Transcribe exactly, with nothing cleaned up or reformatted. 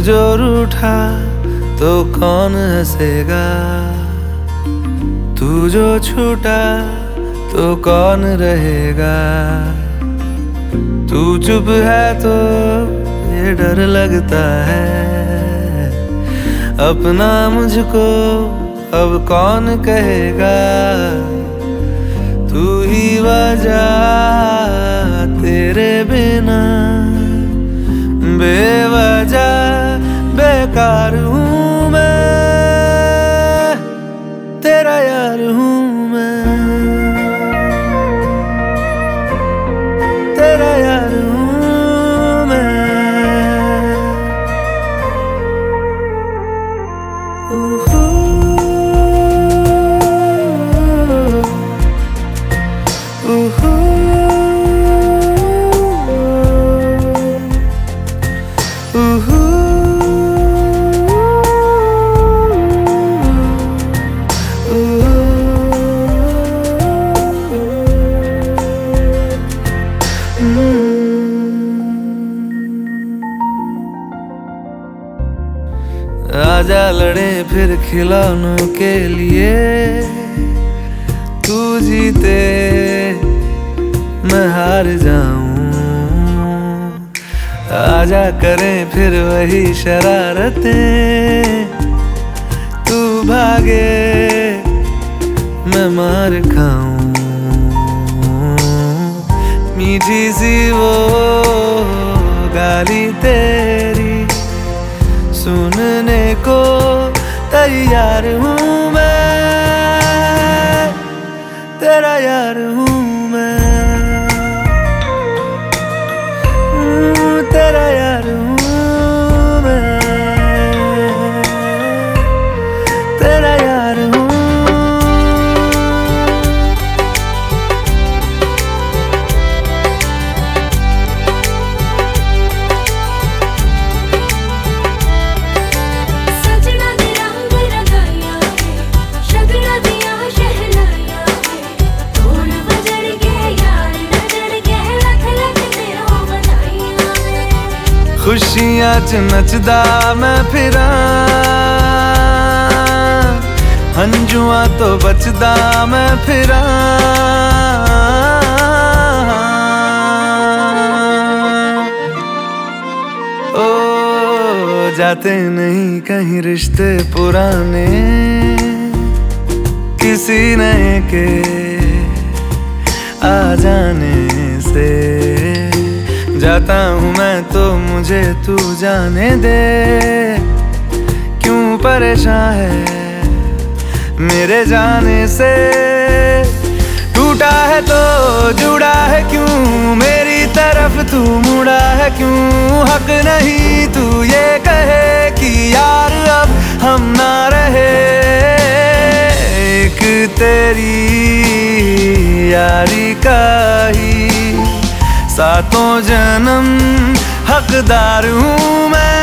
जो रूठा तो कौन हंसेगा, तू जो छूटा तो कौन रहेगा। तू चुप है तो ये डर लगता है, अपना मुझको अब कौन कहेगा। तू ही वजह, तेरे बिना बेवजह बेकार हूँ मैं, तेरा यार हूँ मैं, तेरा यार हूँ मैं। उहू, उहू, उहू, आजा लड़े फिर खिलौनों के लिए, तू जीते मैं हार जाऊं। आजा करें फिर वही शरारतें, तू भागे मैं मार खाऊं। मीठी सी वो गाली तेरी सुनने को तैयार हूँ मैं, तेरा यार हूँ मैं, तेरा यार हूँ मैं, तेरा यार हूँ। खुशियां च नचदा मैं फिरा, हंजुआं तो बचदा मैं फिरा। ओ जाते नहीं कहीं रिश्ते पुराने, किसी नए के आ जाने से। जाता हूँ मैं तो मुझे तू जाने दे, क्यों परेशान है मेरे जाने से। टूटा है तो जुड़ा है क्यों, मेरी तरफ तू मुड़ा है क्यों। हक नहीं तू ये कहे कि यार अब हम ना रहे, एक तेरी यारी का ही सातों जन्म हकदार हूँ मैं।